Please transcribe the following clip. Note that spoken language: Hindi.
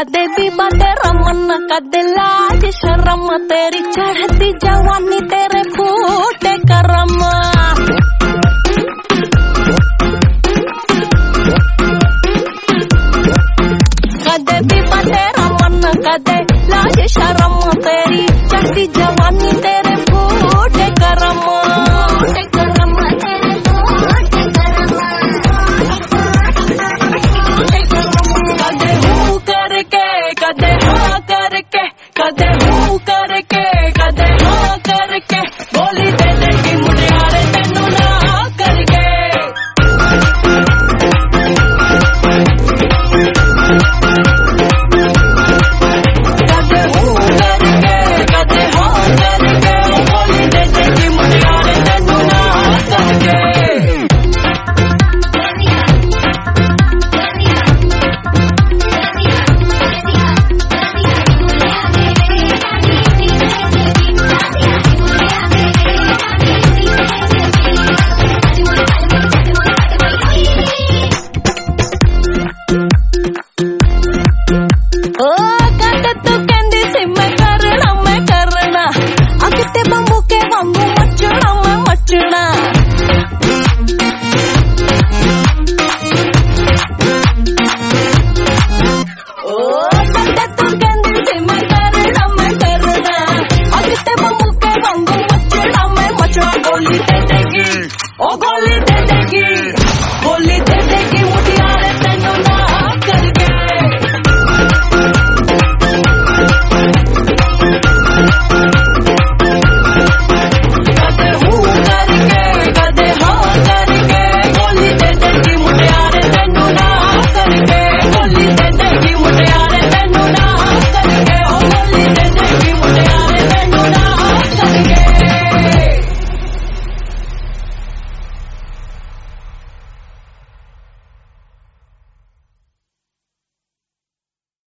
कदे भी बाटे रमन कदे लाज शर्म तेरी चढ़ती जवानी तेरे फूटे करम। कदे भी बाटे रमन कदे लाज शर्म तेरी चढ़ती जवानी तेरे फूटे करम। कदे हूँ करके